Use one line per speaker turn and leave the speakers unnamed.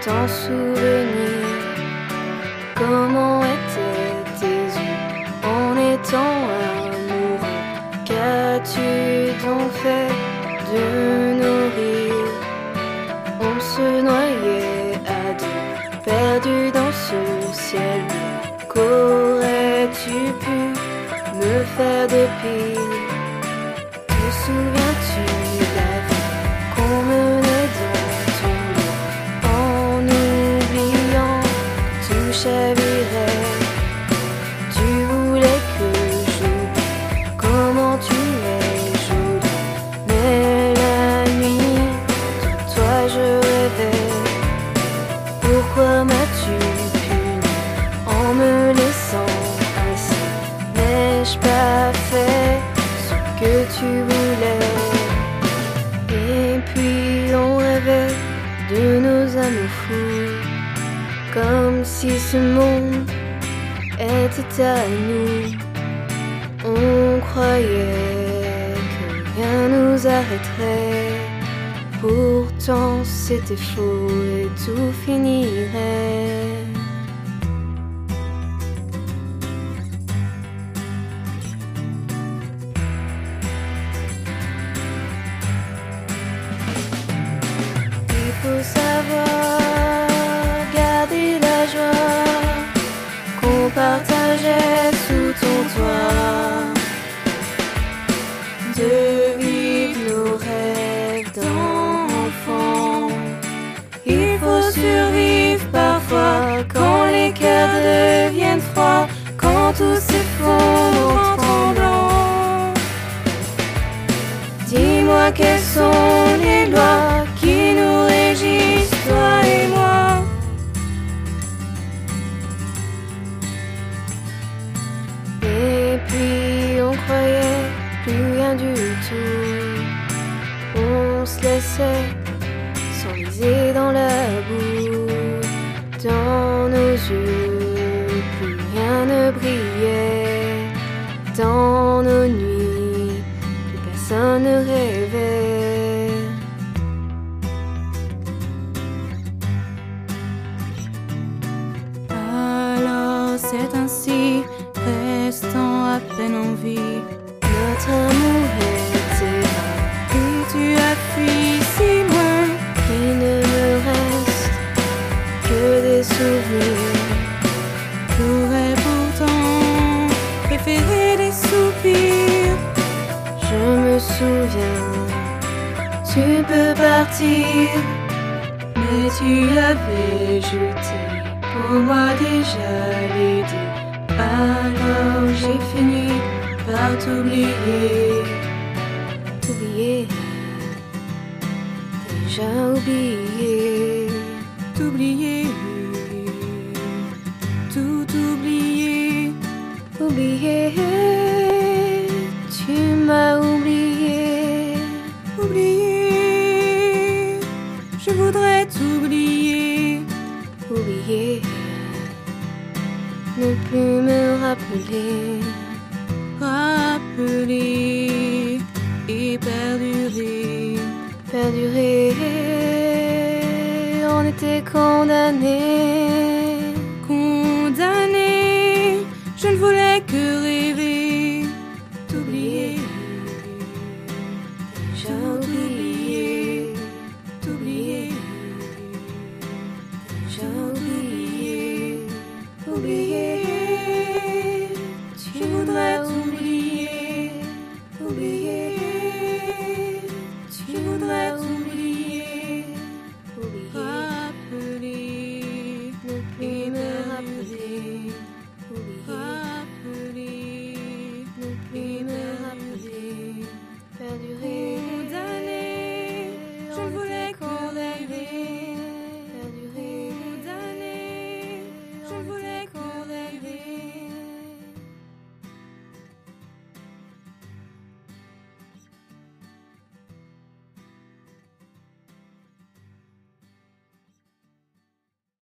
t'en souvenir. Comment étaient tes yeux en étant amoureux? Qu'as-tu donc fait de nos rires? On se noyait à deux, perdus dans ce ciel bleu. Qu'aurais-tu pu me faire de pire? Te souviens-tu la vie qu'on menait dans ton lit, en oubliant que tout chavirait? Tu voulais que j'oublie comment tu es jolie, mais la nuit, de toi je rêvais. Pourquoi m'as-tu puni en me laissant ainsi? N'ai-je pas fait ce que tu voulais? Et puis on rêvait de nos amours fous, comme si ce monde était à nous. On croyait que rien nous arrêterait, pourtant c'était faux et tout finirait. Il faut savoir garder la joie qu'on partageait sous ton toit, de vivre nos rêves d'enfants. Il faut survivre parfois quand les cœurs deviennent froids, quand tout s'effondre en tremblant. Dis-moi quelles sont les lois qui nous régissent, toi et moi. Et puis on croyait plus rien du tout. On se laissait s'enliser dans la boue. Dans nos yeux, plus rien ne brillait. Dans nos nuits, plus personne ne rêvait. Alors c'est ainsi, restant à peine en vie, notre amour était là, et tu as fui si loin, qu'il ne me reste que des souvenirs. J'aurais pourtant préféré des soupirs. Je me souviens, tu peux partir, mais tu avais jeté pour moi déjà l'idée. Alors j'ai fini par t'oublier. T'oublier, déjà oublié. T'oublier, tout oublié. Oublié, tu m'as oublié. Oublié, je voudrais t'oublier. Oublier, ne plus me rappeler. Rappeler et perdurer. Perdurer, on était condamnés. Condamnés, je ne voulais que rêver.